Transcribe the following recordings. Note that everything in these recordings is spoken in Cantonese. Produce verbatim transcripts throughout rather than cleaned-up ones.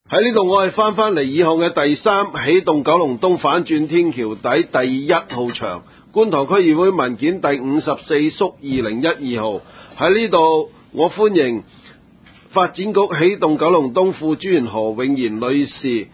喺呢度我係翻返嚟以後嘅第三起動九龍東反轉天橋底第一號場，觀塘區議會文件第五十四縮二零一二號。喺呢度我歡迎發展局起動九龍東副專員何永賢女士，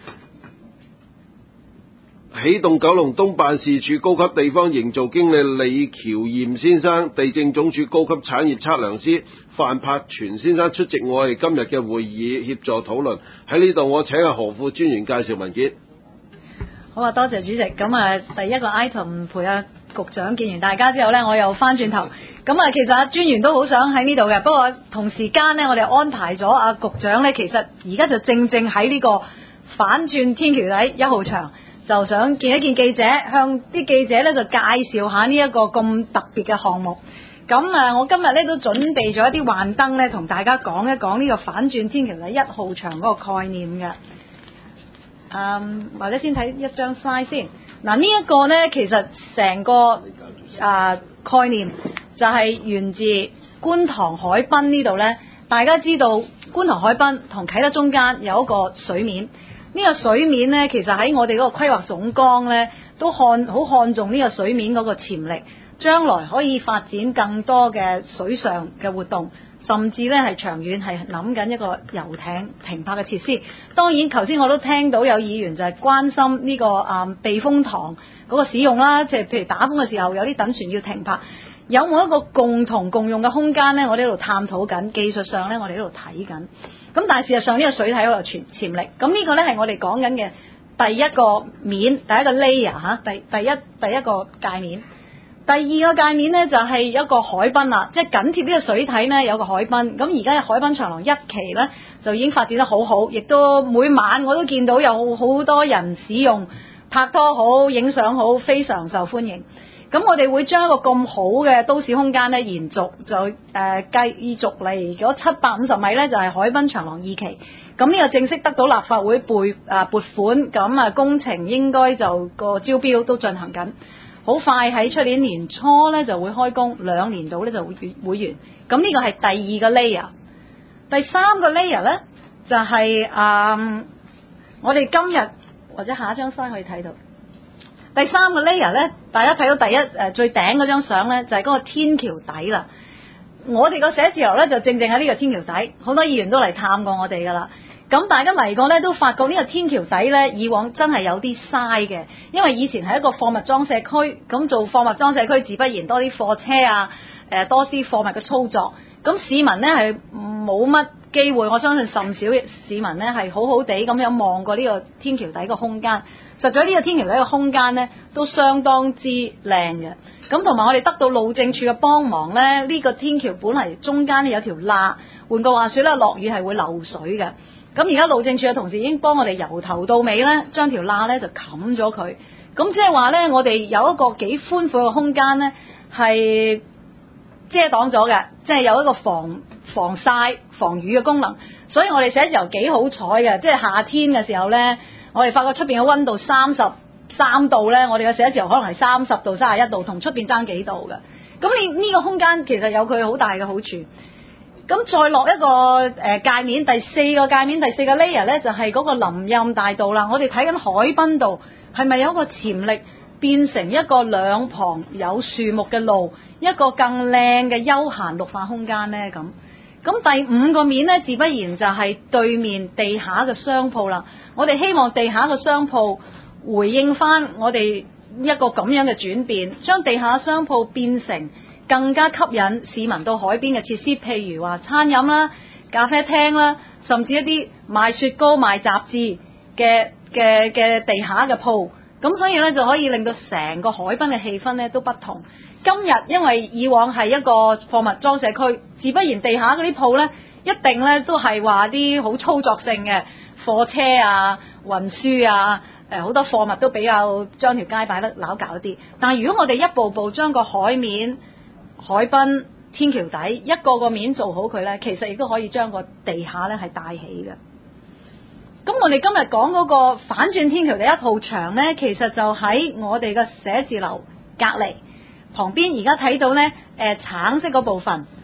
起動九龍東辦事處高級地方營造經理李喬賢先生，地政總署高級產業測量師范柏全先生出席我哋今日嘅會議，協助討論。喺呢度我請阿何副專員介紹文件。 好啊，多謝主席。咁啊，第一個 item 陪阿局長見完大家之後呢，我又翻轉頭。咁啊，其實阿專員都好想喺呢度嘅，不過同時間呢，我哋安排咗阿局長呢，其實而家就正正喺呢個反轉天橋底一號場。就想見一見記者，向啲記者咧就介紹下呢一個咁特別嘅項目。咁啊，我今日咧都準備咗一啲幻燈咧，同大家講一講呢個反轉天橋底一號場嗰個概念嘅。嗯，或者先睇一張 slide 先。嗱，呢一個咧其實成個啊概念就係源自觀塘海濱呢度咧。大家知道觀塘海濱同啟德中間有一個水面。呢個水面呢，其實喺我哋嗰個規劃總綱呢，都看好看重呢個水面嗰個潛力，將來可以發展更多嘅水上嘅活動，甚至呢係長遠係諗緊一個遊艇停泊嘅設施。當然，頭先我都聽到有議員就係關心呢、這個啊、嗯、避風塘嗰個使用啦，即係譬如打風嘅時候有啲躉船要停泊，有冇一個共同共用嘅空間呢？我哋喺度探討緊，技術上呢，我哋喺度睇緊。咁但係事實上呢個水體有個潛潛力，咁呢個呢係我哋講緊嘅第一個面，第一個 layer 嚇，第第一第一個界面。第二個界面呢就係一個海濱啦，即係緊貼呢個水體呢有個海濱。咁而家海濱長廊一期呢就已經發展得好好，亦都每晚我都見到有好多人使用，拍拖好、影相好，非常受歡迎。咁我哋會將一個咁好嘅都市空間咧延續，就誒繼、呃、續嚟嗰七百五十米咧就係、是、海濱長廊二期。咁呢個正式得到立法會撥啊撥款，咁啊工程應該就個招標都進行緊，好快喺出年年初咧就會開工，兩年度咧就會會完。咁呢個係第二個 layer， 第三個 layer 咧就係、是、啊、呃、我哋今日或者下一張 slide 可以睇到。第三個 layer 咧，大家睇到第一誒最頂嗰張相咧，就係、是、嗰個天橋底啦。我哋個寫字樓咧就正正喺呢個天橋底，好多議員都嚟探過我哋噶啦。咁大家嚟過咧都發覺呢個天橋底咧，以往真係有啲嘥嘅，因為以前係一個貨物裝卸區，咁做貨物裝卸區自不然多啲貨車啊，誒多啲貨物嘅操作。咁市民咧係冇乜機會，我相信甚少市民咧係好好地咁樣望過呢個天橋底個空間。實在呢個天橋底嘅空間呢都相當之靚嘅，咁同埋我哋得到路政署嘅幫忙呢，呢、這個天橋本嚟中間有條罅，換句話說咧，落雨係會漏水嘅。咁而家路政署嘅同事已經幫我哋由頭到尾呢將條罅呢就冚咗佢。咁即係話呢，我哋有一個幾寬闊嘅空間呢係遮擋咗嘅，即係有一個防防曬、防雨嘅功能。所以我哋寫字樓幾好彩嘅，即係夏天嘅時候呢。我哋發覺出邊嘅溫度三十三度呢，我哋嘅寫字樓可能係三十度、三十一度，同出邊爭幾度嘅。咁你呢個空間其實有佢好大嘅好處。咁再落一個誒、呃、界面，第四個界面，第四個 layer 呢，就係、是、嗰個林蔭大道啦。我哋睇緊海濱道係咪有一個潛力變成一個兩旁有樹木嘅路，一個更靚嘅休閒綠化空間呢？咁。咁第五個面呢，自不然就係對面地下嘅商鋪啦。我哋希望地下嘅商鋪回應翻我哋一個咁樣嘅轉變，將地下商鋪變成更加吸引市民到海邊嘅設施，譬如話餐飲啦、咖啡廳啦，甚至一啲賣雪糕、賣雜誌嘅嘅嘅地下嘅鋪。咁所以呢，就可以令到成個海濱嘅氣氛呢都不同。今日因為以往係一個貨物裝卸區，自不然地下嗰啲鋪呢，一定呢都係話啲好操作性嘅貨車啊、運輸啊，誒好多貨物都比較將條街擺得攪搞啲。但係如果我哋一步步將個海面、海濱、天橋底一個個面做好佢呢，其實亦都可以將個地下呢係帶起嘅。咁我哋今日講嗰個反轉天橋第一號場呢，其實就喺我哋嘅寫字樓隔離旁邊，而家睇到呢誒、呃、橙色嗰部分，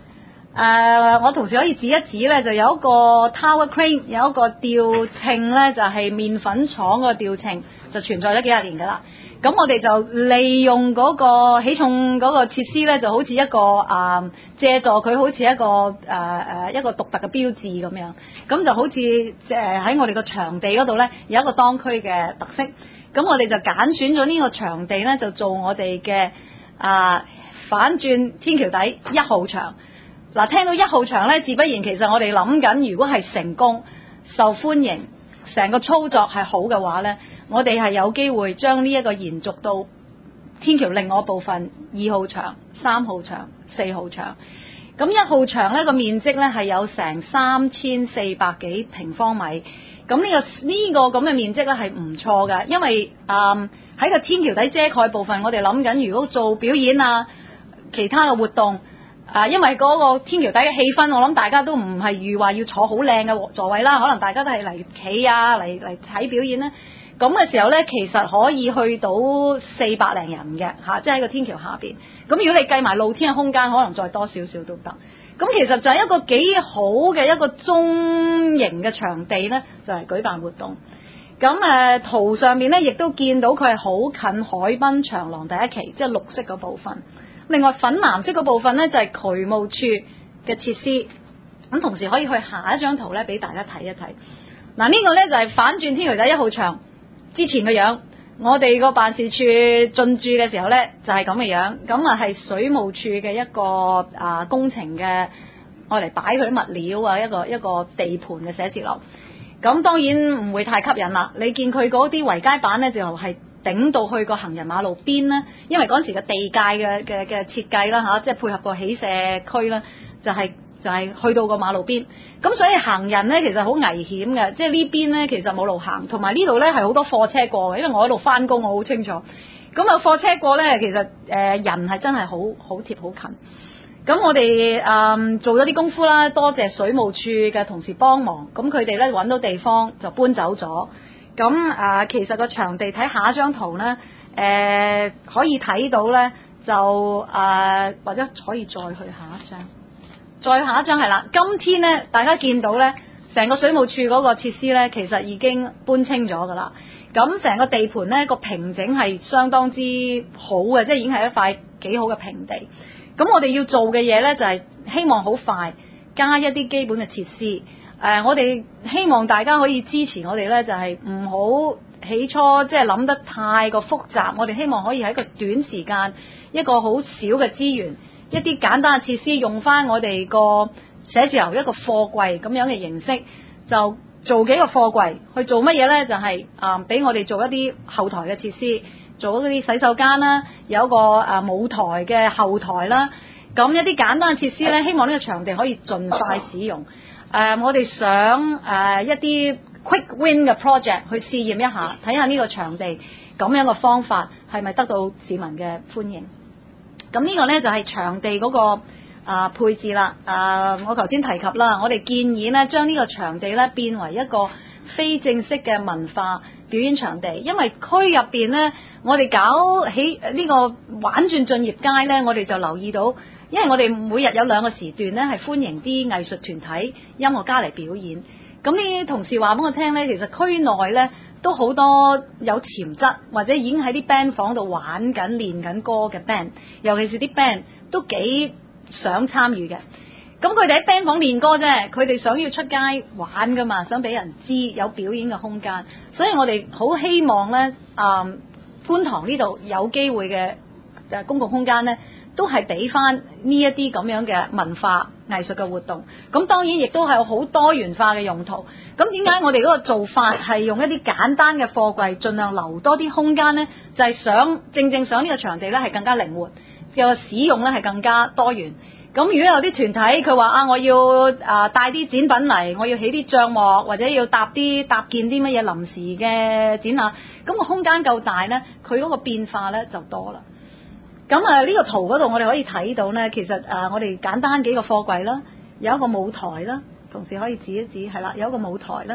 呃、我同時可以指一指咧，就有一個 tower crane， 有一個吊稱咧，就係、是、麵粉廠個吊稱，就存在咗幾廿年㗎啦。咁我哋就利用嗰個起重嗰個設施咧，就好似一個啊、呃、借助佢好似一個誒誒、呃、一個獨特嘅標誌咁樣。咁就好似誒喺我哋個場地嗰度咧，有一個當區嘅特色。咁我哋就揀選咗呢個場地咧，就做我哋嘅啊反轉天橋底一號場。嗱，聽到一號場咧，自不然其實我哋諗緊，如果係成功、受歡迎、成個操作係好嘅話咧，我哋係有機會將呢一個延續到天橋另外一部分二號場、三號場、四號場。咁一號場呢個面積咧係有成三千四百幾平方米。咁呢、這個呢、這個咁嘅面積咧係唔錯嘅，因為誒喺個天橋底遮蓋部分，我哋諗緊如果做表演啊、其他嘅活動。啊，因為嗰個天橋底嘅氣氛，我諗大家都唔係預話要坐好靚嘅座位啦，可能大家都係嚟企啊，嚟嚟睇表演咧。咁嘅時候咧，其實可以去到四百零人嘅嚇，即係喺個天橋下邊。咁如果你計埋露天嘅空間，可能再多少少都得。咁其實就係一個幾好嘅一個中型嘅場地咧，就係、是、舉辦活動。咁誒、呃、圖上面咧，亦都見到佢係好近海濱長廊第一期，即係綠色嗰部分。另外粉藍色嗰部分咧就係、是、渠務處嘅設施，咁同時可以去下一張圖咧俾大家睇一睇。嗱、這個、呢個咧就係、是、反轉天橋底一號場之前嘅樣，我哋個辦事處進駐嘅時候咧就係咁嘅樣，咁啊係水務處嘅一個啊工程嘅愛嚟擺佢啲物料啊一個一個地盤嘅寫字樓。咁當然唔會太吸引啦，你見佢嗰啲圍街板咧就係、是。頂到去個行人馬路邊咧，因為嗰陣時嘅地界嘅嘅嘅設計啦嚇，即係配合個起射區啦，就係、是、就係、是、去到個馬路邊，咁所以行人咧其實好危險嘅，即係呢邊咧其實冇路行，同埋呢度咧係好多貨車過嘅，因為我喺度翻工，我好清楚。咁啊貨車過咧，其實誒、呃、人係真係好好貼好近。咁我哋誒、嗯、做咗啲功夫啦，多謝水務處嘅同事幫忙，咁佢哋咧揾到地方就搬走咗。咁啊、呃，其實個場地睇下一張圖咧，誒、呃、可以睇到咧，就啊、呃、或者可以再去下一張，再下一張係啦。今天咧，大家見到咧，成個水務處嗰個設施咧，其實已經搬清咗㗎啦。咁成個地盤咧個平整係相當之好嘅，即係已經係一塊幾好嘅平地。咁我哋要做嘅嘢咧，就係、是、希望好快加一啲基本嘅設施。誒、呃，我哋希望大家可以支持我哋咧，就係唔好起初即係諗得太過複雜。我哋希望可以喺個短時間，一個好少嘅資源，一啲簡單嘅設施，用翻我哋個寫字樓一個貨櫃咁樣嘅形式，就做幾個貨櫃去做乜嘢咧？就係啊，俾我哋做一啲後台嘅設施，做嗰啲洗手間啦，有一個啊舞台嘅後台啦，咁一啲簡單嘅設施咧，希望呢個場地可以盡快使用。誒、呃，我哋想誒、呃、一啲 quick win 嘅 project 去試驗一下，睇下呢個場地咁樣嘅方法係咪得到市民嘅歡迎。咁呢個呢，就係、是、場地嗰、那個啊、呃、配置啦。啊、呃，我頭先提及啦，我哋建議呢將呢個場地呢變為一個非正式嘅文化表演場地，因為區入邊呢，我哋搞起呢個玩轉進業街呢，我哋就留意到。因為我哋每日有兩個時段咧，係歡迎啲藝術團體、音樂家嚟表演。咁呢啲同事話俾我聽咧，其實區內咧都好多有潛質，或者已經喺啲 band 房度玩緊、練緊歌嘅 band，尤其是啲 band 都幾想參與嘅。咁佢哋喺 band 房練歌啫，佢哋想要出街玩噶嘛，想俾人知有表演嘅空間。所以我哋好希望咧，啊、嗯，觀塘呢度有機會嘅誒公共空間咧。都係俾翻呢一啲咁樣嘅文化藝術嘅活動，咁當然亦都係有好多元化嘅用途。咁點解我哋嗰個做法係用一啲簡單嘅貨櫃，盡量留多啲空間呢？就係、是、想正正想呢個場地呢係更加靈活，嘅使用呢係更加多元。咁如果有啲團體佢話啊，我要啊帶啲展品嚟，我要起啲帳幕，或者要搭啲搭建啲乜嘢臨時嘅展覽，咁個空間夠大呢，佢嗰個變化呢就多啦。咁啊，呢個圖嗰度我哋可以睇到呢，其實啊，我哋簡單幾個貨櫃啦，有一個舞台啦，同時可以指一指，係啦，有一個舞台啦。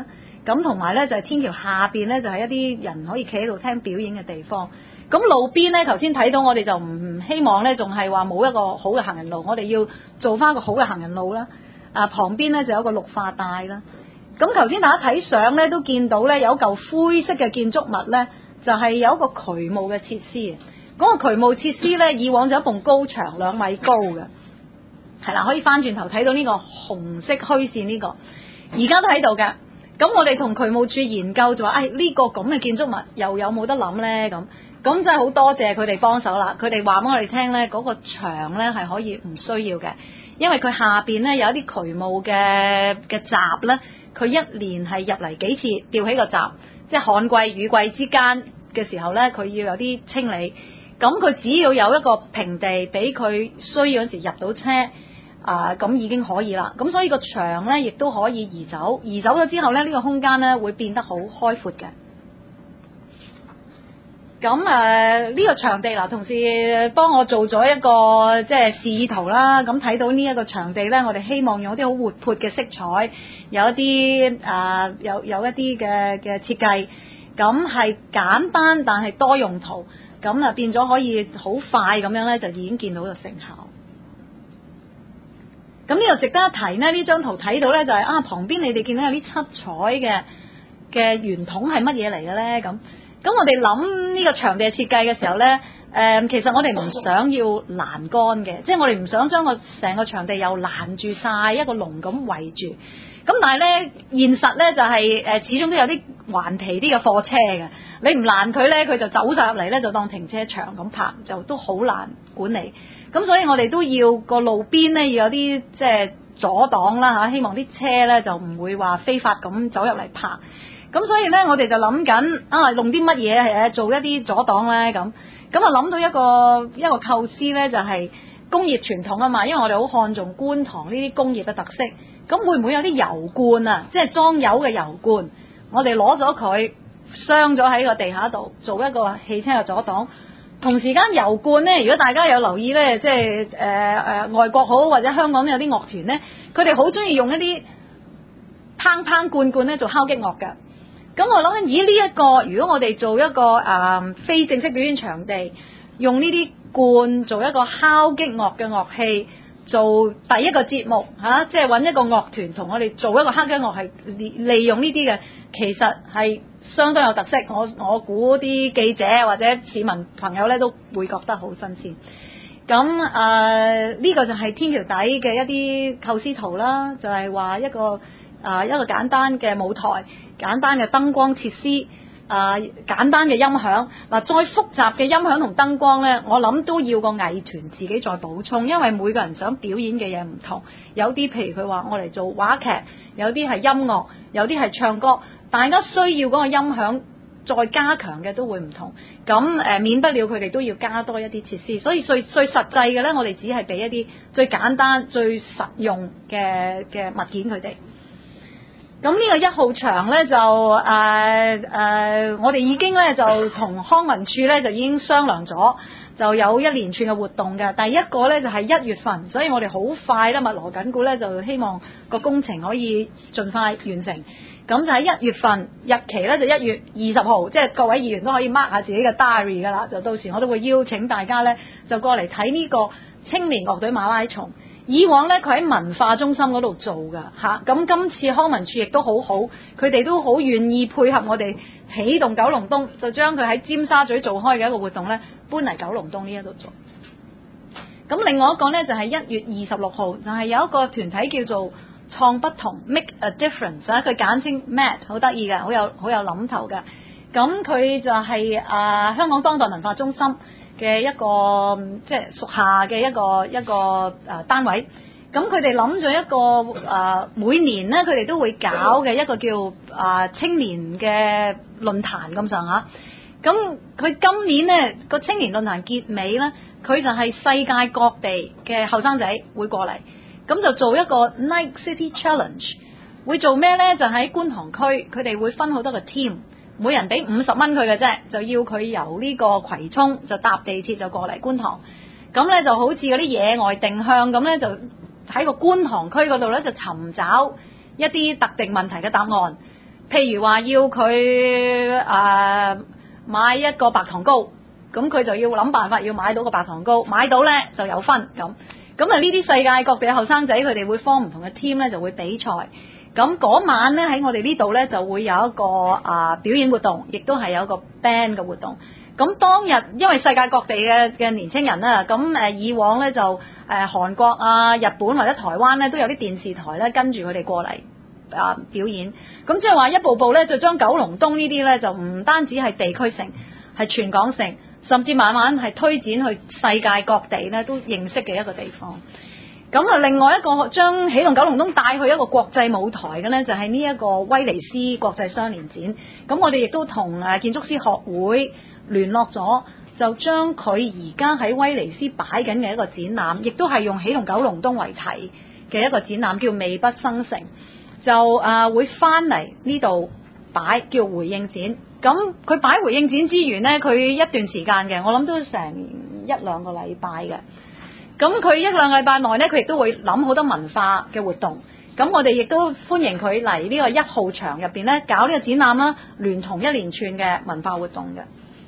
咁同埋咧就係天橋下邊咧就係一啲人可以企喺度聽表演嘅地方。咁路邊咧頭先睇到我哋就唔希望咧仲係話冇一個好嘅行人路，我哋要做翻一個好嘅行人路啦。啊，旁邊咧就有一個綠化帶啦。咁頭先大家睇相咧都見到咧有嚿灰色嘅建築物咧，就係有一個渠務嘅設施嘅。嗰個渠務設施咧以往就有一埲高牆兩米高嘅，係啦，可以翻轉頭睇到呢個紅色虛線呢個，而家都喺度嘅。咁我哋同渠務處研究就話，誒呢個咁嘅建築物又有冇得諗咧？咁咁真係好多謝佢哋幫手啦。佢哋話俾我哋聽咧，嗰個牆咧係可以唔需要嘅，因為佢下邊咧有一啲渠務嘅嘅閘咧，佢一年係入嚟幾次吊起個閘，即係旱季雨季之間嘅時候咧，佢要有啲清理。咁佢只要有一個平地俾佢需要嗰時入到車。啊，咁已經可以啦。咁所以個牆咧，亦都可以移走。移走咗之後咧，呢、這個空間咧會變得好開闊嘅。咁誒，呢、呃這個場地嗱，同事幫我做咗一個即係示意圖啦。咁睇到呢一個場地咧，我哋希望用一啲好活潑嘅色彩，有一啲啊、呃，有有一啲嘅嘅設計。咁係簡單，但係多用途。咁啊，變咗可以好快咁樣咧，就已經見到個成效。咁呢度值得一提呢，呢張圖睇到呢就係、是、啊旁邊你哋見到有啲七彩嘅嘅圓筒係乜嘢嚟嘅呢？咁咁我哋諗呢個場地設計嘅時候呢，誒、呃、其實我哋唔想要欄杆嘅，即係我哋唔想將個成個場地又攔住晒一個籠咁圍住。咁但係呢，現實呢就係、是、誒、呃、始終都有啲頑皮啲嘅貨車嘅，你唔攔佢呢，佢就走晒入嚟呢，就當停車場咁泊，就都好難管理。咁所以我哋都要個路邊呢要有啲即係阻擋啦嚇，希望啲車呢就唔會話非法咁走入嚟泊。咁所以呢，我哋就諗緊啊，用啲乜嘢誒做一啲阻擋呢？咁咁啊諗到一個一個構思呢，就係、是、工業傳統啊嘛，因為我哋好看重觀塘呢啲工業嘅特色。咁會唔會有啲油罐啊？即係裝油嘅油罐，我哋攞咗佢鑲咗喺個地下度，做一個汽車嘅阻擋。同時間油罐呢，如果大家有留意呢，即係誒誒外國好或者香港都有啲樂團呢，佢哋好中意用一啲砰砰罐罐咧做敲擊樂㗎。咁我諗緊，咦呢一個如果我哋做一個誒、呃、非正式表演場地，用呢啲罐做一個敲擊樂嘅樂器。做第一個節目嚇、啊，即係揾一個樂團同我哋做一個敲擊樂，係利利用呢啲嘅，其實係相當有特色。我我估啲記者或者市民朋友咧都會覺得好新鮮。咁誒呢個就係天橋底嘅一啲構思圖啦，就係、是、話一個誒、呃、一個簡單嘅舞台、簡單嘅燈光設施。啊、呃，簡單嘅音響嗱、呃，再複雜嘅音響同燈光呢，我諗都要個藝團自己再補充，因為每個人想表演嘅嘢唔同，有啲譬如佢話我嚟做話劇，有啲係音樂，有啲係唱歌，大家需要嗰個音響再加強嘅都會唔同，咁誒、呃、免不了佢哋都要加多一啲設施，所以最最實際嘅呢，我哋只係俾一啲最簡單、最實用嘅嘅物件佢哋。咁呢個一號場呢，就誒誒、呃呃，我哋已經呢，就同康文署呢，就已經商量咗，就有一連串嘅活動嘅。第一個呢，就係、是、一月份，所以我哋好快咧密鑼緊鼓呢，就希望個工程可以盡快完成。咁就喺一月份，日期呢，就一月二十號，即係各位議員都可以 mark 下自己嘅 diary 㗎啦。就到時我都會邀請大家呢，就過嚟睇呢個青年樂隊馬拉松。以往咧佢喺文化中心嗰度做㗎嚇，咁今次康文署亦都好好，佢哋都好願意配合我哋起動九龍東，就將佢喺尖沙咀做開嘅一個活動咧搬嚟九龍東呢一度做。咁另外一個咧就係、是、一月二十六號，就係、是、有一個團體叫做創不同 Make a Difference 啊，佢簡稱 M A T， 好得意嘅，好有好有諗頭嘅。咁佢就係、是、啊、呃、香港當代文化中心嘅一個即係屬下嘅一個一個誒、呃、單位，咁佢哋諗咗一個誒、呃、每年咧，佢哋都會搞嘅一個叫誒、呃、青年嘅論壇咁上下。咁佢今年咧個青年論壇結尾咧，佢就係世界各地嘅後生仔會過嚟，咁就做一個 Night City Challenge。會做咩咧？就喺觀塘區，佢哋會分好多個 team。每人俾五十蚊佢嘅啫，就要佢由呢個葵涌就搭地鐵就過嚟觀塘，咁咧就好似嗰啲野外定向咁咧，就喺個觀塘區嗰度咧就尋找一啲特定問題嘅答案。 譬如話要佢誒、呃、買一個白糖糕，咁佢就要諗辦法要買到個白糖糕，買到呢就有分咁。咁啊呢啲世界各地嘅後生仔佢哋會 form 唔同嘅 team 呢就會比賽。咁嗰晚呢，喺我哋呢度呢就會有一個啊、呃、表演活動，亦都係有一個 band 嘅活動。咁當日因為世界各地嘅嘅年青人啦，咁誒以往呢就誒、呃、韓國啊、日本或者台灣呢都有啲電視台呢跟住佢哋過嚟啊表演。咁即係話一步步呢就將九龍東呢啲呢就唔單止係地區性，係全港性，甚至慢慢係推展去世界各地呢都認識嘅一個地方。咁啊，另外一個將起動九龍東帶去一個國際舞台嘅呢，就係呢一個威尼斯國際雙年展。咁我哋亦都同誒建築師學會聯絡咗，就將佢而家喺威尼斯擺緊嘅一個展覽，亦都係用起動九龍東為題嘅一個展覽，叫魅不生成，就誒、呃、會翻嚟呢度擺，叫回應展。咁佢擺回應展之餘呢，佢一段時間嘅，我諗都成一兩個禮拜嘅。咁佢一兩個禮拜內呢，佢亦都會諗好多文化嘅活動。咁我哋亦都歡迎佢嚟呢個一號場入邊呢，搞呢個展覽啦，聯同一連串嘅文化活動嘅。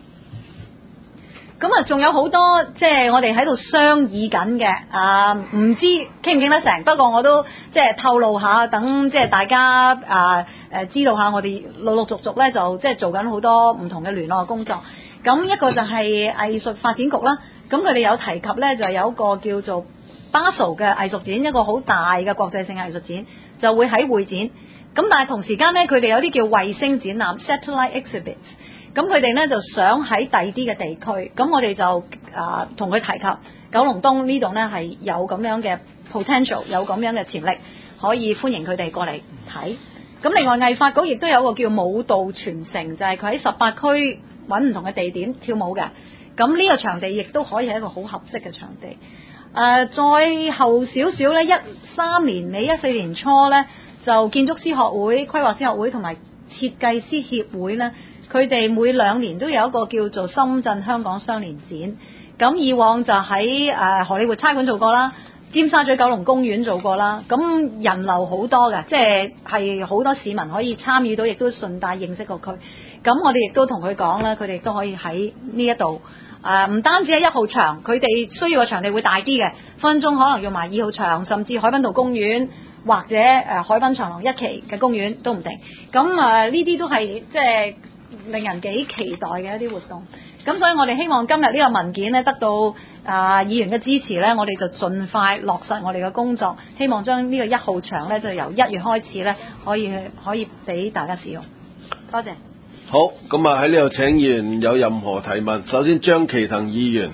咁啊，仲有好多即係我哋喺度商議緊嘅啊，唔知傾唔傾得成？不過我都即係透露下，等即係大家啊誒知道下，我哋陸陸續續咧就即係做緊好多唔同嘅聯絡工作。咁一個就係藝術發展局啦。咁佢哋有提及咧，就有一個叫做 Basel 嘅藝術展，一個好大嘅國際性藝術展，就會喺會展。咁但係同時間咧，佢哋有啲叫衛星展覽 （satellite exhibits）。咁佢哋咧就想喺第二啲嘅地區。咁我哋就啊同佢提及九龍東呢度咧係有咁樣嘅 potential， 有咁樣嘅潛力，可以歡迎佢哋過嚟睇。咁另外藝發局亦都有一個叫舞蹈傳承，就係佢喺十八區揾唔同嘅地點跳舞嘅。咁呢個場地亦都可以係一個好合適嘅場地。誒、呃，再後少少呢，一三年尾、一四年初呢，就建築師學會、規劃師學會同埋設計師協會呢，佢哋每兩年都有一個叫做深圳香港雙年展。咁以往就喺誒、呃、荷里活差館做過啦，尖沙咀九龍公園做過啦。咁人流好多嘅，即係係好多市民可以參與到，亦都順帶認識個區。咁我哋亦都同佢講啦，佢哋都可以喺呢一度。誒、呃、唔單止係一號場，佢哋需要嘅場地會大啲嘅，分分鐘可能用埋二號場，甚至海濱道公園或者誒、呃、海濱長廊一期嘅公園都唔定。咁誒呢啲都係即係令人幾期待嘅一啲活動。咁所以我哋希望今日呢個文件呢得到啊、呃、議員嘅支持呢，我哋就盡快落實我哋嘅工作，希望將呢個一號場呢就由一月開始呢可以可以俾大家使用。多謝。 好，咁啊喺呢度請議員有任何提問。首先張其騰議員。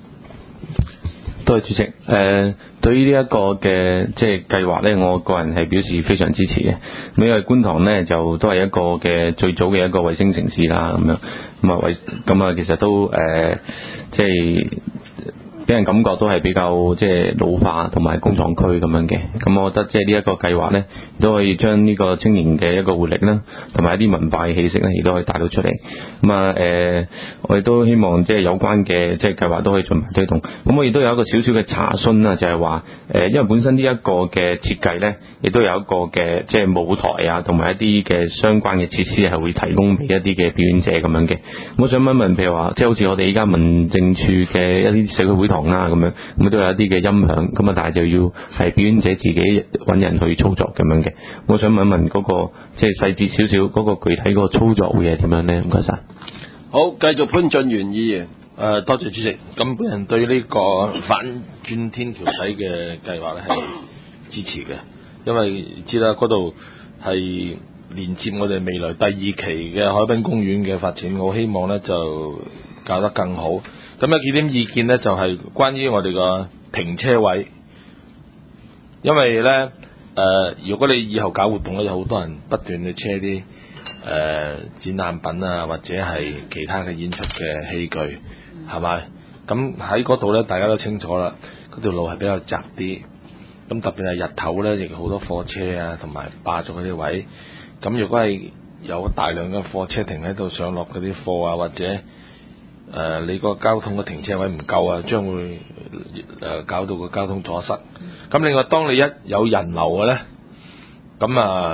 多謝主席。誒、呃，對於呢一個嘅即係計劃呢，我個人係表示非常支持嘅。咁因為觀塘呢，就都係一個嘅最早嘅一個衛星城市啦，咁樣咁啊衛咁啊，其實都誒、呃、即係俾人感覺都係比較即係老化同埋工廠區咁樣嘅。咁我覺得即係呢一個計劃呢，都可以將呢個青年嘅一個活力啦，同埋一啲文化嘅氣息呢，亦都可以帶到出嚟。咁啊誒，我亦都希望即係有關嘅即係計劃都可以盡快推動。咁我亦都有一個少少嘅查詢啦，就係話誒，因為本身呢一個嘅設計呢，亦都有一個嘅即係舞台啊，同埋一啲嘅相關嘅設施係會提供俾一啲嘅表演者咁樣嘅。我想問一問，譬如話即係好似我哋依家民政處嘅一啲社區會堂啦咁樣，咁都有一啲嘅音響，咁啊但係就要係表演者自己揾人去操作咁樣嘅。我想問一問嗰、那個即係細節少少嗰個具體嗰個操作會係點樣呢？唔該晒。 好，繼續潘俊源議員。 誒、呃，多謝主席。咁本人對呢個反轉天橋底嘅計劃咧係支持嘅，因為知啦嗰度係連接我哋未來第二期嘅海濱公園嘅發展，我希望咧就搞得更好。咁有幾點意見咧，就係、是、關於我哋個停車位，因為咧誒、呃，如果你以後搞活動咧，有好多人不斷去車啲誒、呃、展覽品啊，或者係其他嘅演出嘅器具。係咪？咁喺嗰度咧，大家都清楚啦。嗰條路係比較窄啲，咁特別係日頭咧，亦好多貨車啊，同埋霸咗嗰啲位。咁如果係有大量嘅貨車停喺度上落嗰啲貨啊，或者誒、呃、你個交通嘅停車位唔夠啊，將會誒、呃、搞到個交通阻塞。咁另外，當你一有人流嘅咧，咁啊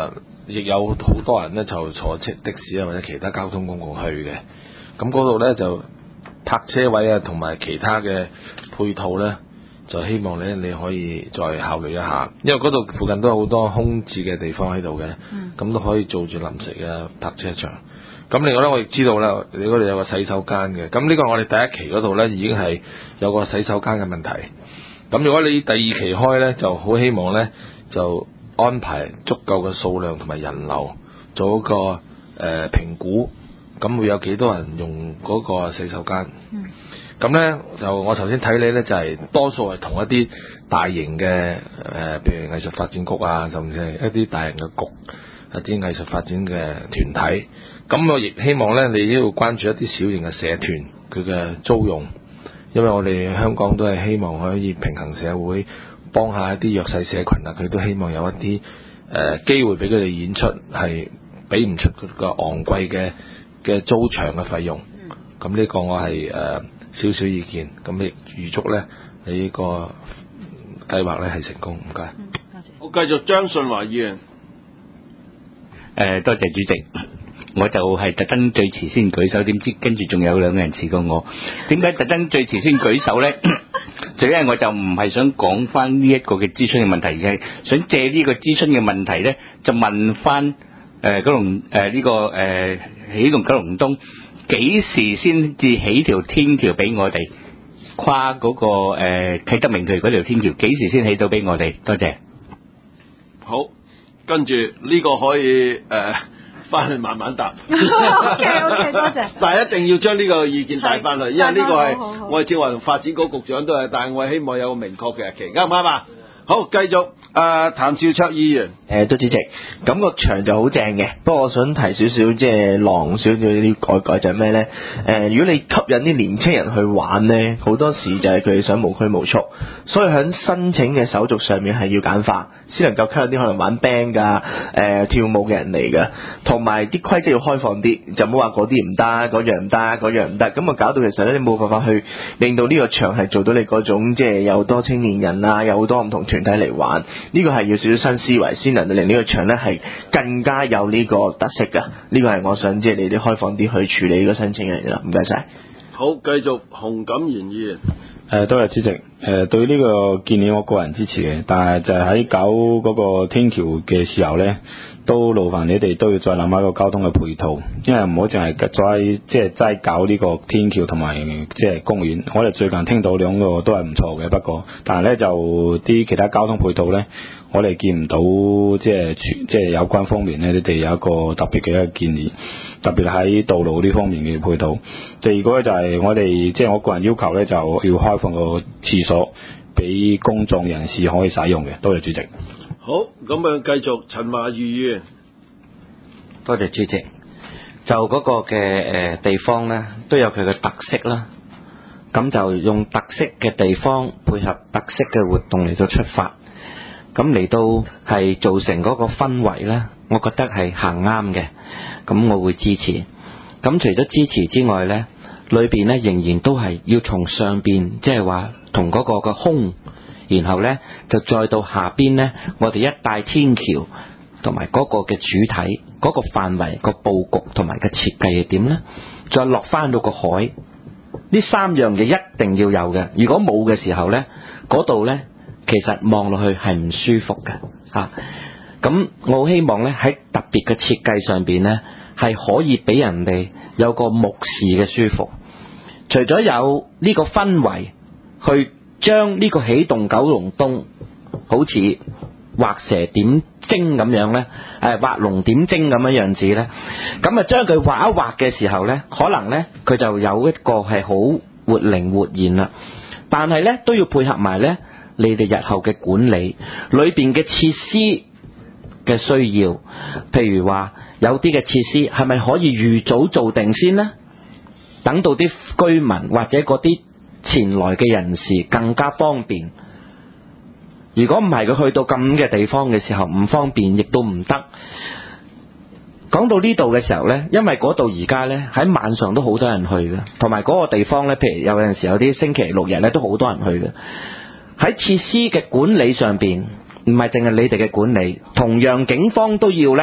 亦有好多人咧就坐車的士啊或者其他交通工具去嘅。咁嗰度咧就泊車位啊同埋其他嘅配套咧，就希望咧你可以再考慮一下，因為嗰度附近都有好多空置嘅地方喺度嘅，咁、嗯、都可以做住臨時嘅泊車場。咁另外咧，我亦知道咧，你嗰度有個洗手間嘅。咁呢個我哋第一期嗰度咧已經係有個洗手間嘅問題。咁如果你第二期開咧，就好希望咧就安排足夠嘅數量同埋人流，做一個誒、呃、評估。咁會有幾多人用嗰個洗手間？咁咧、嗯、就我頭先睇你咧就係、是、多數係同一啲大型嘅誒，譬、呃、如藝術發展局啊，甚至係一啲大型嘅局，一啲藝術發展嘅團體。咁我亦希望咧，你都要關注一啲小型嘅社團佢嘅租用，因為我哋香港都係希望可以平衡社會，幫下一啲弱勢社群啊，佢都希望有一啲誒機會俾佢哋演出，係俾唔出嗰個昂貴嘅嘅租場嘅費用。咁呢、嗯、個我係誒少少意見，咁亦預祝咧你呢個計劃咧係成功。唔該。 嗯，多謝。 好，繼續張信華議員。 誒、呃，多謝主席。我就係特登最遲先舉手，點知跟住仲有兩個人遲過我。點解特登最遲先舉手呢？就因為我就唔係想講翻呢一個嘅諮詢嘅問題，而係想借呢個諮詢嘅問題呢，就問翻誒九龍誒呢個誒、呃、起動九龍東幾時先至起條天橋俾我哋跨嗰、那個誒、呃、啟德明渠嗰條天橋？幾時先起到俾我哋？多謝。 好，跟住呢個可以誒。呃翻去慢慢答。 OK OK， 多謝。 但係一定要將呢個意見帶翻去，因為呢個係好好好我哋正話同發展局局長都係，但係我係希望有個明確嘅日期，啱唔啱啊？好，繼續。誒、呃，譚兆卓議員。 誒，都主席，咁、個場就好正嘅，不過我想提少少，即係浪少少啲改改就係咩呢？誒、呃，如果你吸引啲年青人去玩呢，好多時就係佢哋想無拘無束，所以喺申請嘅手續上面係要簡化，先能夠吸引啲可能玩 band 㗎、誒跳舞嘅人嚟㗎，同埋啲規則要開放啲，就唔好話嗰啲唔得，嗰樣唔得，嗰樣唔得，咁啊搞到其實咧你冇辦法去令到呢個場係做到你嗰種即係有好多青年人啊，有好多唔同團體嚟玩。呢個係要少少新思維，先能令呢個場咧係更加有呢個特色㗎。呢個係我想即係你哋開放啲去處理呢個申請嘅嘢啦。唔該晒。 好，繼續洪錦賢議員。 誒，多謝主席。誒、呃，對呢個建議我個人支持嘅，但係就係喺搞嗰個天橋嘅時候咧，都勞煩你哋都要再諗下個交通嘅配套，因為唔好淨係再即係齋搞呢個天橋同埋即係公園。我哋最近聽到兩個都係唔錯嘅，不過但係咧就啲其他交通配套咧，我哋見唔到即係即係有關方面咧，你哋有一個特別嘅一個建議，特別喺道路呢方面嘅配套。第二個咧就係我哋即係我個人要求咧，就要開放個廁所俾公眾人士可以使用嘅。多謝主席。 好，咁啊繼續陳華宇議員。 多謝主席。就嗰個嘅誒、呃、地方咧，都有佢嘅特色啦。咁就用特色嘅地方配合特色嘅活動嚟到出發，咁嚟到係造成嗰個氛圍咧，我覺得係行啱嘅。咁我會支持。咁除咗支持之外咧，裏邊咧仍然都係要從上邊，即係話同嗰個嘅空，然後咧就再到下邊咧，我哋一帶天橋同埋嗰個嘅主體、嗰、嗰個範圍、個佈局同埋嘅設計係點咧？再落翻到個海，呢三樣嘢一定要有嘅。如果冇嘅時候咧，嗰度咧其實望落去係唔舒服嘅嚇。咁、啊、我好希望咧喺特別嘅設計上邊咧，係可以俾人哋有個目視嘅舒服。除咗有呢個氛圍，去將呢個起動九龍東好似畫蛇點睛咁樣呢，誒畫龍點睛咁樣樣子呢，咁啊將佢畫一畫嘅時候呢，可能呢，佢就有一個係好活靈活現啦。但係呢，都要配合埋呢你哋日後嘅管理裏邊嘅設施嘅需要，譬如話有啲嘅設施係咪可以預早做定先呢？等到啲居民或者嗰啲前來嘅人士更加方便。如果唔係佢去到咁嘅地方嘅時候唔方便，亦都唔得。講到呢度嘅時候呢，因為嗰度而家呢，喺晚上都好多人去嘅，同埋嗰個地方呢，譬如有陣時有啲星期六日呢都好多人去嘅。喺設施嘅管理上邊，唔係淨係你哋嘅管理，同樣警方都要呢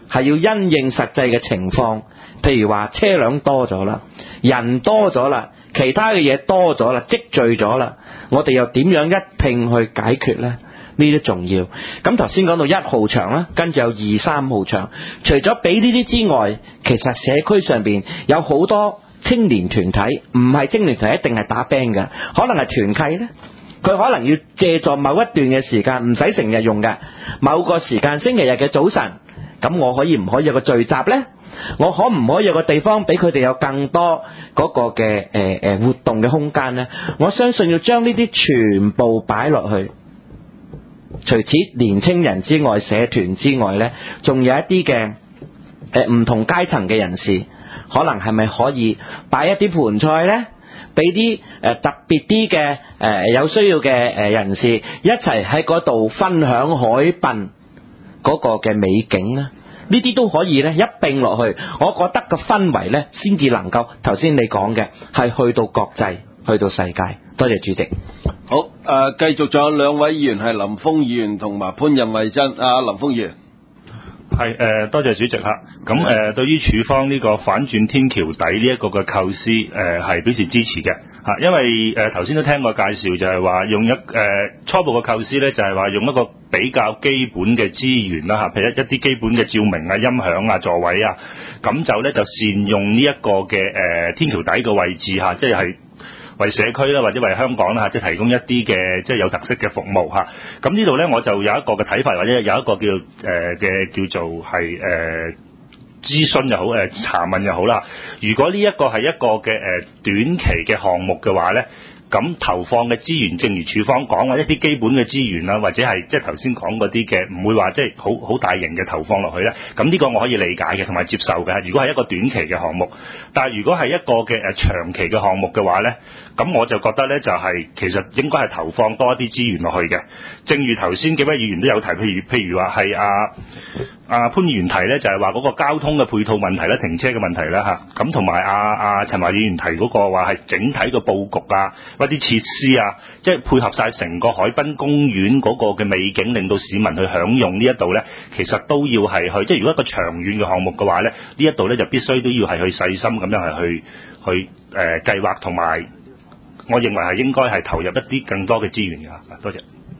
係要因應實際嘅情況，譬如話車輛多咗啦，人多咗啦，其他嘅嘢多咗啦，積聚咗啦，我哋又點樣一併去解決呢？呢啲重要。咁頭先講到一號場啦，跟住有二三號場，除咗俾呢啲之外，其實社區上邊有好多青年團體，唔係青年團體一定係打 band 嘅，可能係團契呢。佢可能要借助某一段嘅時間，唔使成日用嘅某個時間，星期日嘅早晨，咁我可以唔可以有個聚集呢？我可唔可以有個地方俾佢哋有更多嗰個嘅誒誒活動嘅空間呢？我相信要將呢啲全部擺落去。除此年青人之外，社團之外呢，仲有一啲嘅誒唔同階層嘅人士，可能係咪可以擺一啲盤菜呢？俾啲誒特別啲嘅誒有需要嘅誒人士一齊喺嗰度分享海濱嗰個嘅美景呢？呢啲都可以咧一併落去，我覺得個氛圍咧先至能夠頭先你講嘅係去到國際，去到世界。多謝主席。 好，誒、呃、繼續仲有兩位議員係林峰議員同埋潘任惠珍。啊，林峰議員。 係誒、呃，多謝主席嚇。咁誒、呃，對於署方呢個反轉天橋底呢一個嘅構思，誒、呃、係表示支持嘅嚇。因為誒頭先都聽過介紹，就係話用一誒、呃、初步嘅構思咧，就係話用一個比較基本嘅資源啦嚇，譬如一一啲基本嘅照明啊、音響啊、座位啊，咁就咧就善用呢一個嘅誒、呃、天橋底嘅位置嚇，即係為社區啦，或者為香港啦，即係提供一啲嘅即係有特色嘅服務嚇。咁呢度咧，我就有一個嘅睇法，或者有一個叫誒嘅、呃、叫做係誒、呃、諮詢又好，誒、呃、查問又好啦。如果呢一個係一個嘅誒、呃、短期嘅項目嘅話咧，咁投放嘅資源，正如署方講話一啲基本嘅資源啦，或者係即係頭先講嗰啲嘅，唔會話即係好好大型嘅投放落去咧。咁呢個我可以理解嘅，同埋接受嘅。如果係一個短期嘅項目，但係如果係一個嘅誒長期嘅項目嘅話咧，咁我就覺得咧就係、是、其實應該係投放多一啲資源落去嘅。正如頭先幾位議員都有提，譬如譬如話係阿阿潘議員提咧，就係話嗰個交通嘅配套問題咧，停車嘅問題啦嚇。咁同埋阿阿陳華議員提嗰個話係整體嘅佈局啊，一啲設施啊，即係配合晒成個海濱公園嗰個嘅美景，令到市民去享用呢一度咧，其實都要係去，即係如果一個長遠嘅項目嘅話咧，呢一度咧就必須都要係去細心咁樣係去去誒、呃、計劃，同埋我認為係應該係投入一啲更多嘅資源嘅。多謝。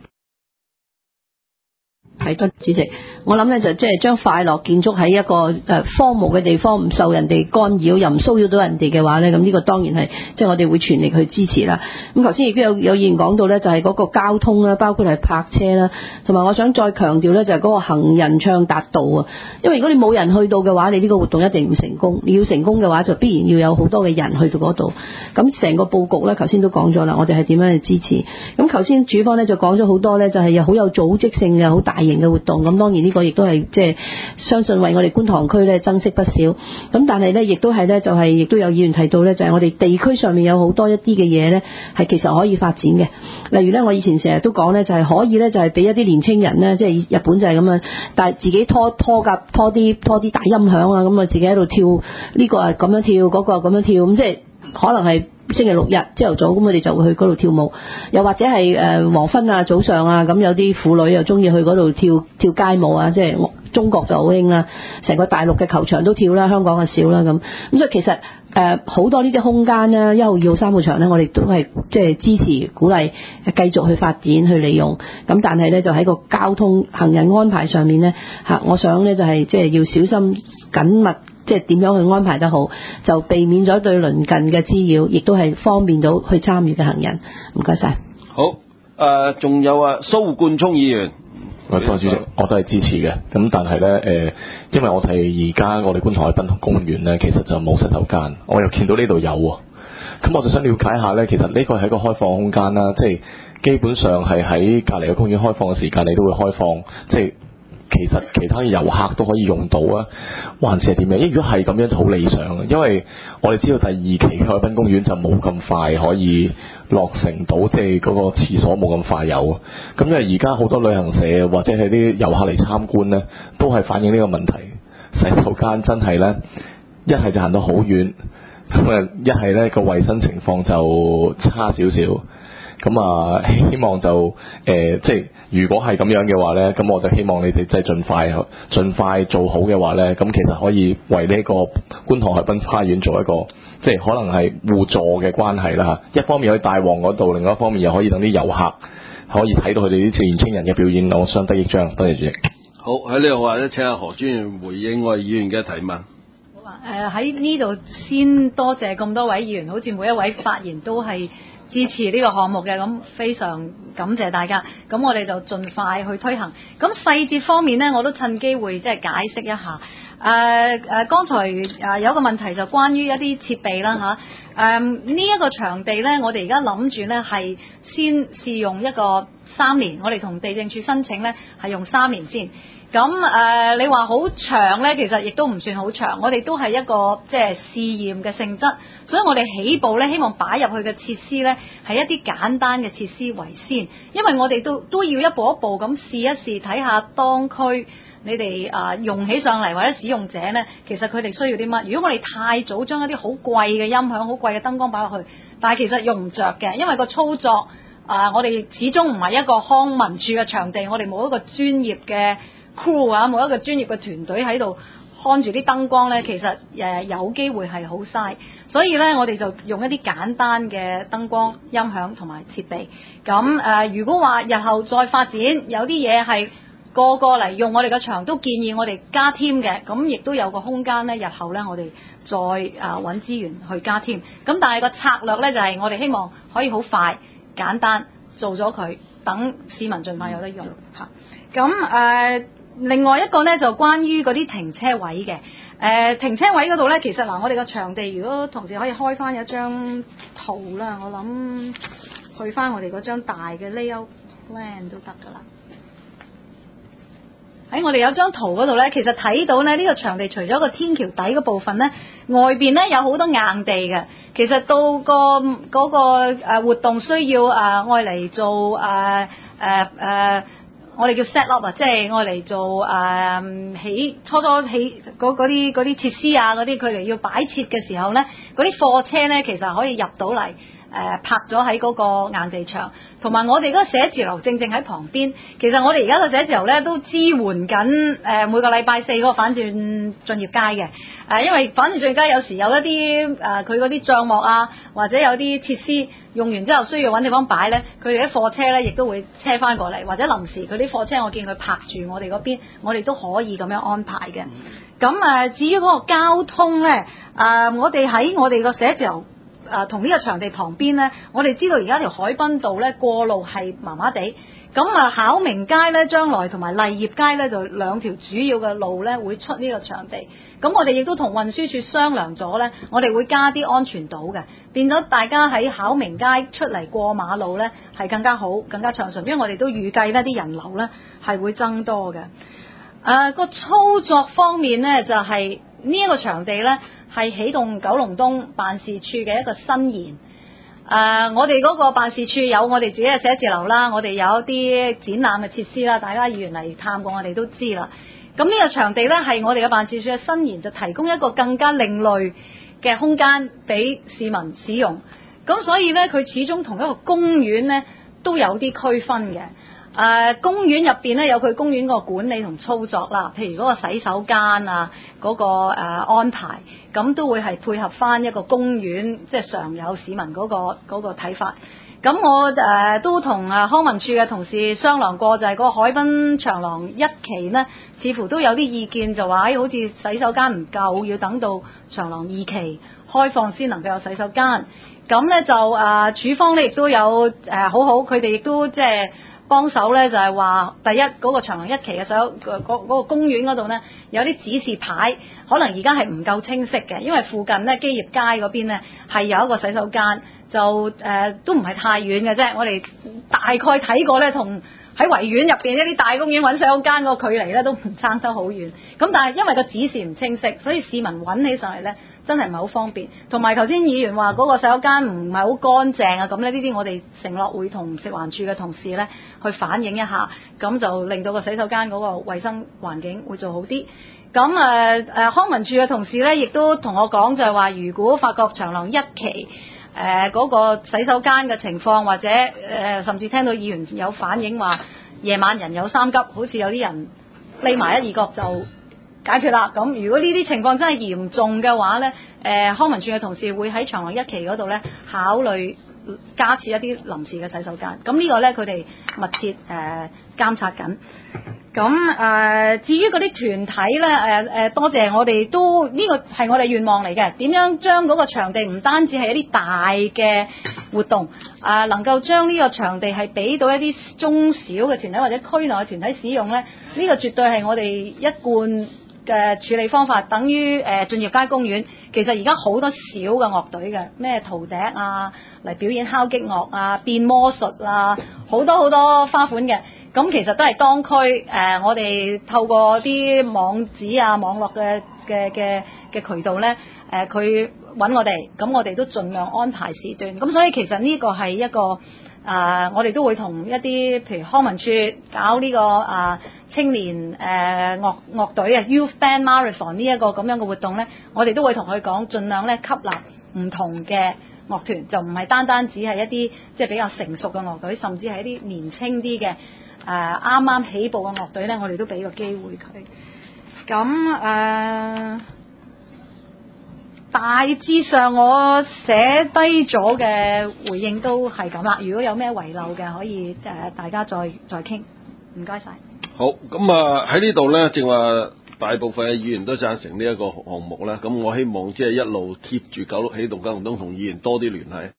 係，多謝主席。我諗咧就即係將快樂建築喺一個誒荒蕪嘅地方，唔受人哋干擾，又唔騷擾到人哋嘅話咧，咁呢個當然係即係我哋會全力去支持啦。咁頭先亦都有有議員講到咧，就係嗰個交通啦，包括係泊車啦，同埋我想再強調咧，就係嗰個行人暢達道啊。因為如果你冇人去到嘅話，你呢個活動一定唔成功。你要成功嘅話，就必然要有好多嘅人去到嗰度。咁成個佈局咧，頭先都講咗啦，我哋係點樣去支持？咁頭先主方咧就講咗好多咧，就係有好有組織性嘅好大型嘅活動。咁當然呢個亦都係即係相信為我哋觀塘區咧增色不少。咁但係咧，亦都係咧，就係亦都有議員提到咧，就係我哋地區上面有好多一啲嘅嘢咧，係其實可以發展嘅。例如咧，我以前成日都講咧，就係可以咧，就係俾一啲年青人咧，即係日本就係咁樣，但係自己拖拖夾拖啲拖啲大音響啊，咁啊自己喺度跳呢個啊咁樣跳，嗰個咁樣跳，咁即係可能係星期六日朝頭早，咁我哋就會去嗰度跳舞。又或者係誒黃昏啊、早上啊，咁有啲婦女又中意去嗰度跳跳街舞啊，即係中國就好興啦，成個大陸嘅球場都跳啦，香港係少啦咁。咁所以其實誒好、呃、多呢啲空間咧，一號、二號、三號場咧，我哋都係即係支持鼓勵繼續去發展去利用。咁但係咧就喺個交通行人安排上面咧嚇，我想咧就係即係要小心緊密。即係點樣去安排得好，就避免咗對鄰近嘅滋擾，亦都係方便到去參與嘅行人。唔該晒。 好，誒、呃，仲有啊，蘇冠聰議員。 喂，多謝主席，我都係支持嘅。咁但係咧，誒、呃，因為我睇而家我哋觀塘海濱公園咧，其實就冇洗手間，我又見到呢度有喎。咁我就想了解下咧，其實呢個係一個開放空間啦，即係基本上係喺隔離嘅公園開放嘅時間，你都會開放，即係。其實其他遊客都可以用到啊，還是係點樣？因為如果係咁樣就好理想，因為我哋知道第二期嘅海濱公園就冇咁快可以落成到，即係嗰個廁所冇咁快有。咁因為而家好多旅行社或者係啲遊客嚟參觀呢，都係反映呢個問題。洗手間真係呢，一係就行到好遠，咁啊一係呢個衞生情況就差少少。 咁啊希望就誒、呃、即係如果係咁樣嘅話咧，咁我就希望你哋即係盡快盡快做好嘅話咧，咁其實可以為呢個觀塘海濱花園做一個即係可能係互助嘅關係啦嚇。一方面可以帶旺嗰度，另外一方面又可以等啲遊客可以睇到佢哋啲年青人嘅表演，我相得益彰。多謝主席。 好，喺呢度或者請阿何專員回應我哋議員嘅提問。 好啊，誒喺呢度先多謝咁多位議員，好似每一位發言都係支持呢個項目嘅，咁非常感謝大家。咁我哋就盡快去推行。咁細節方面呢，我都趁機會即係解釋一下。誒誒，剛才誒有個問題就關於一啲設備啦嚇。誒呢一個場地呢，我哋而家諗住呢係先試用一個三年，我哋同地政處申請呢係用三年先。咁誒、呃，你話好長呢，其實亦都唔算好長。我哋都係一個即係試驗嘅性質，所以我哋起步呢，希望擺入去嘅設施呢係一啲簡單嘅設施為先，因為我哋都都要一步一步咁試一試，睇下當區你哋啊、呃、用起上嚟或者使用者呢，其實佢哋需要啲乜？如果我哋太早將一啲好貴嘅音響、好貴嘅燈光擺落去，但係其實用唔着嘅，因為個操作啊、呃，我哋始終唔係一個康文署嘅場地，我哋冇一個專業嘅crew 啊，冇一個專業嘅團隊喺度看住啲燈光呢，其實誒、呃、有機會係好嘥，所以呢，我哋就用一啲簡單嘅燈光、音響同埋設備。咁誒、呃，如果話日後再發展，有啲嘢係個個嚟用我哋嘅場，都建議我哋加添嘅，咁亦都有個空間呢，日後呢，我哋再誒揾資源去加添。咁但係個策略呢，就係、是、我哋希望可以好快、簡單做咗佢，等市民盡快有得用嚇。咁誒。呃另外一個呢，就關於嗰啲停車位嘅，誒、呃、停車位嗰度呢，其實嗱、呃、我哋個場地，如果同事可以開翻一張圖啦，我諗去翻我哋嗰張大嘅 layout plan 都得噶啦。喺我哋有張圖嗰度呢，其實睇到呢，呢、呢個場地除咗個天橋底嗰部分呢，外邊呢有好多硬地嘅。其實到個嗰個誒活動需要誒愛嚟做誒誒誒。呃呃呃我哋叫 set up 啊，即係我嚟做誒、呃、起初初起嗰啲嗰啲設施啊，嗰啲佢哋要擺設嘅時候咧，嗰啲貨車咧其實可以入到嚟誒泊咗喺嗰個硬地場，同埋我哋嗰個寫字樓正正喺旁邊。其實我哋而家個寫字樓咧都支援緊誒、呃、每個禮拜四嗰個反轉進業街嘅誒、呃，因為反轉進業街有時有一啲誒佢嗰啲帳幕啊，或者有啲設施。用完之後需要揾地方擺呢，佢哋啲貨車呢亦都會車翻過嚟，或者臨時佢啲貨車我見佢泊住我哋嗰邊，我哋都可以咁樣安排嘅。咁誒、呃，至於嗰個交通呢，誒、呃，我哋喺我哋個寫字樓誒同呢個場地旁邊呢，我哋知道而家條海濱道呢過路係麻麻地。咁啊，考明街咧，將來同埋勵業街咧，就兩條主要嘅路咧，會出呢個場地。咁我哋亦都同運輸署商量咗咧，我哋會加啲安全島嘅，變咗大家喺考明街出嚟過馬路咧，係更加好、更加暢順。因為我哋都預計呢啲人流咧係會增多嘅。誒、呃、個操作方面咧，就係呢一個場地咧，係起動九龍東辦事處嘅一個新延。誒、呃，我哋嗰個辦事處有我哋自己嘅寫字樓啦，我哋有一啲展覽嘅設施啦，大家議員嚟探過我哋都知啦。咁呢個場地呢，係我哋嘅辦事處嘅新延，就提供一個更加另類嘅空間俾市民使用。咁所以呢，佢始終同一個公園呢都有啲區分嘅。誒、呃，公園入邊呢，有佢公園個管理同操作啦，譬如嗰個洗手間啊，嗰、那個誒、呃、安排，咁都會係配合翻一個公園，即係常有市民嗰、那個嗰、那個睇法。咁我誒、呃、都同誒康文署嘅同事商量過，就係、是、個海濱長廊一期呢，似乎都有啲意見，就話誒、哎、好似洗手間唔夠，要等到長廊二期開放先能夠有洗手間。咁呢，就誒、呃、署方呢亦都有誒、呃、好好，佢哋亦都即係。幫手咧就係話，第一嗰、那個長廊一期嘅時候，嗰、那個公園嗰度呢，有啲指示牌，可能而家係唔夠清晰嘅，因為附近呢，基業街嗰邊呢係有一個洗手間，就誒、呃、都唔係太遠嘅啫。我哋大概睇過呢，同喺維園入邊一啲大公園揾洗手間嗰個距離呢都唔差得好遠。咁但係因為個指示唔清晰，所以市民揾起上嚟呢，真係唔係好方便。同埋頭先議員話嗰個洗手間唔係好乾淨啊，咁咧呢啲我哋承諾會同食環署嘅同事呢去反映一下，咁就令到個洗手間嗰個衛生環境會做好啲。咁誒誒康文署嘅同事呢亦都同我講就係話，如果發覺長廊一期誒誒嗰個洗手間嘅情況，或者誒、呃、甚至聽到議員有反映話夜晚人有三急，好似有啲人匿埋一二角就解決啦。咁如果呢啲情況真係嚴重嘅話呢，誒、呃、康文署嘅同事會喺長廊一期嗰度呢考慮加設一啲臨時嘅洗手間。咁呢個呢，佢哋密切誒、呃、監察緊。咁誒、呃，至於嗰啲團體咧，誒、呃、誒，多謝我哋都呢、這個係我哋願望嚟嘅。點樣將嗰個場地唔單止係一啲大嘅活動，啊、呃，能夠將呢個場地係俾到一啲中小嘅團體或者區內嘅團體使用咧？呢、這個絕對係我哋一貫嘅處理方法。等於誒駿業街公園，其實而家好多小嘅樂隊嘅，咩陶笛啊嚟表演敲擊樂啊、變魔術啊，好多好多花款嘅。咁其實都係當區誒、呃，我哋透過啲網址啊、網絡嘅嘅嘅嘅渠道咧，誒佢揾我哋，咁我哋都盡量安排時段。咁所以其實呢個係一個啊、呃，我哋都會同一啲譬如康文署搞呢、這個啊、呃、青年誒、呃、樂樂隊啊 Youth Band Marathon 呢一個咁樣嘅活動咧，我哋都會同佢講，盡量咧吸納唔同嘅樂團，就唔係單單只係一啲即係比較成熟嘅樂隊，甚至係一啲年輕啲嘅。誒啱啱起步嘅樂隊咧，我哋都俾個機會佢。咁誒、呃、大致上我寫低咗嘅回應都係咁啦。如果有咩遺漏嘅，可以誒、呃、大家再再傾。唔該晒。 好，咁啊喺呢度咧，正話大部分嘅議員都贊成呢一個項目啦。咁我希望即係一路 keep 住九起動九龍東同議員多啲聯繫。